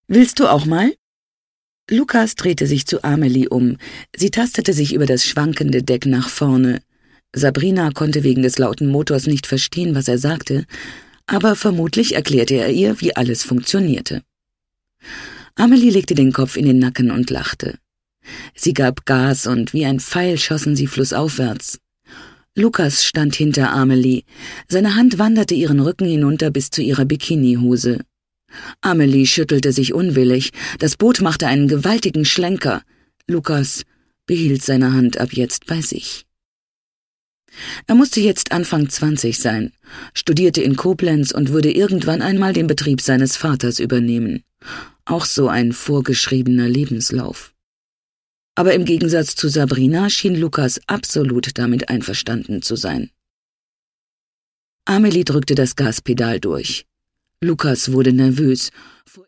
Willst du auch mal?« Lukas drehte sich zu Amelie um. Sie tastete sich über das schwankende Deck nach vorne. Sabrina konnte wegen des lauten Motors nicht verstehen, was er sagte, aber vermutlich erklärte er ihr, wie alles funktionierte. Amelie legte den Kopf in den Nacken und lachte. Sie gab Gas und wie ein Pfeil schossen sie flussaufwärts. Lukas stand hinter Amelie. Seine Hand wanderte ihren Rücken hinunter bis zu ihrer Bikinihose. Amelie schüttelte sich unwillig. Das Boot machte einen gewaltigen Schlenker. Lukas behielt seine Hand ab jetzt bei sich. Er musste jetzt Anfang 20 sein, studierte in Koblenz und würde irgendwann einmal den Betrieb seines Vaters übernehmen. Auch so ein vorgeschriebener Lebenslauf. Aber im Gegensatz zu Sabrina schien Lukas absolut damit einverstanden zu sein. Amelie drückte das Gaspedal durch. Lukas wurde nervös.